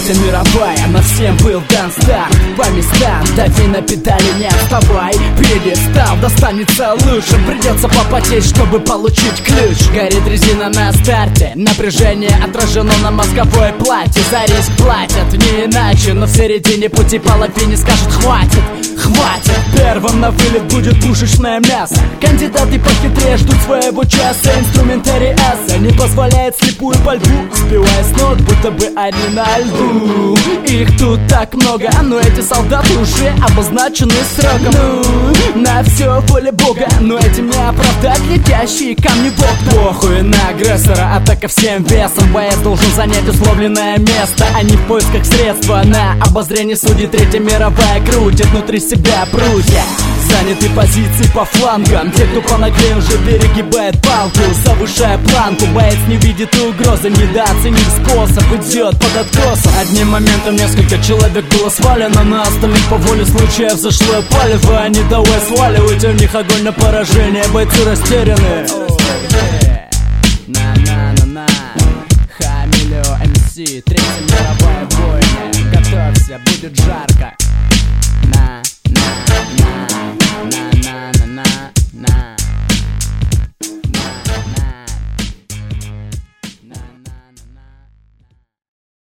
Третья мировая, на всем был дан старт. По местам, дави на педали, не отставай. Пьедестал достанется лучше, придется попотеть, чтобы получить ключ. Горит резина на старте, напряжение отражено на мозговой плате. За риск платят, не иначе, но в середине пути половине скажут хватит, хватит. Первым на вылет будет пушечное мясо. Кандидаты похитрее ждут своего часа. Инструментарий эсса не позволяет слепую пальбу, сбивая с нот, будто бы они на льду. Их тут так много, но эти солдаты уже обозначены сроком. На все воля Бога, но этим не оправдать летящие камни в окна. Похуй на агрессора, атака всем весом. Боец должен занять условленное место, а не в поисках средства. На обозрение судей Третья мировая крутит внутри себя прутья. Заняты позиции по флангам. Те, кто по ноге уже перегибает палку, завышая планку. Боец не видит угрозы, недооценив способ, идет под откосом. Одним моментом несколько человек было свалено, на остальных по воле случая взошло палево. Они давай сваливать, у них огонь на поражение, бойцы растеряны. На-на-на-на, Хамилио МС.